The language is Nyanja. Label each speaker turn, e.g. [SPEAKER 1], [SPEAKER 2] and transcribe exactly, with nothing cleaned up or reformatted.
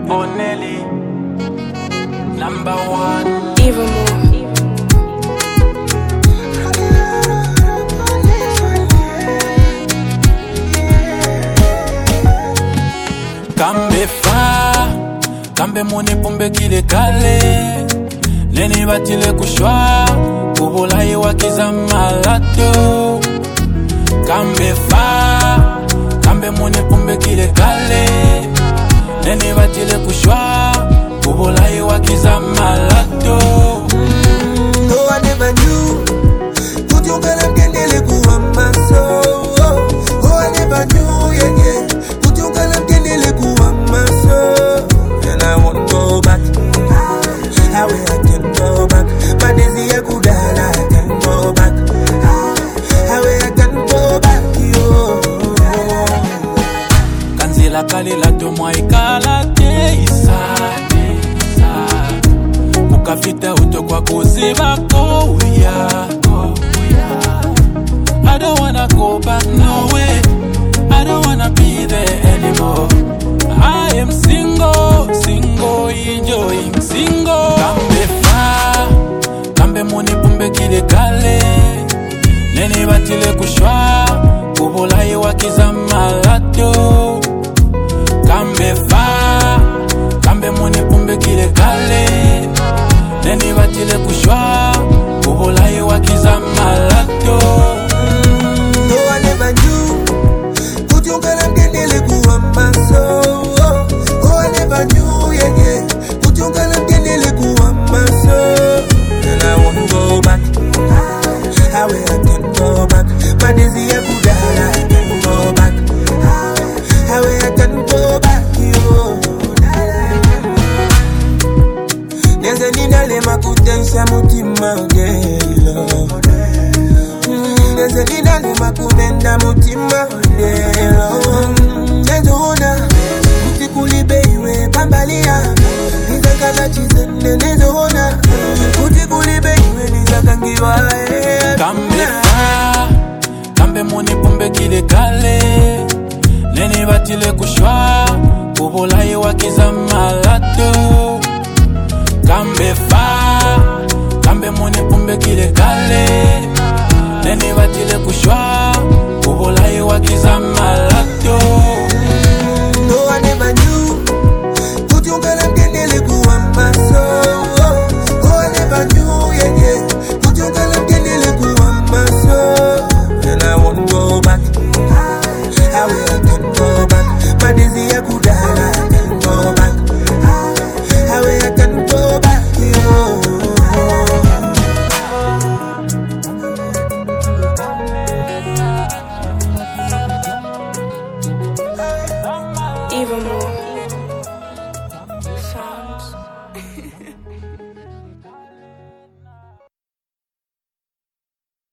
[SPEAKER 1] Bonelli, number one.
[SPEAKER 2] Even more.
[SPEAKER 1] Kambe fa, kambe moni pombe kile kale, neni batile kushwa, kubulayi wakiza malato. Kambe fa, kambe moni pombe kile kale, neni batile kushwa, kubulayi wakiza malato.
[SPEAKER 3] Mm, no, I never knew. Put your girl and kendele kuwa maso. Oh, I never knew, yeah, yeah. Put your girl and kendele kuwa maso. And I won't go back. How I can go back? My days here could I can go back. How I can go back, yo.
[SPEAKER 1] Kanzila kalila tomwa ikala te isate. Kukafita uto kwa kuziba kouya. I don't wanna go back, no way. I don't wanna be there anymore. I am single, single, enjoying single. Kambe fa, kambe moni pombe kile kale, neni batile kushwa, kubulayi wakiza malato. Kambe fa, kambe moni pombe kile kale, neni batile kushwa, kubulayi wakiza malato.
[SPEAKER 3] No, I never knew. Put your girl and kendele kuwa maso. Oh, I never knew, yeah, yeah. Put your girl and kendele kuwa maso. And I won't go back. How I can go back? My days here could I can go back. How I can go back, yo. Neze ninale makutensha mutima ugelo. Neze ninale makunenda mutima ugelo. Neze ona kuti kulibe iwe pambalia. Nizakala chizende neze ona kuti kulibe iwe nizakangiwa.
[SPEAKER 1] Kambe fa, kambe moni pombe kile kale, neni batile kushwa, kubulayi wakiza malato. Kambe fa, kambe moni pombe kile kale, neni batile kushwa,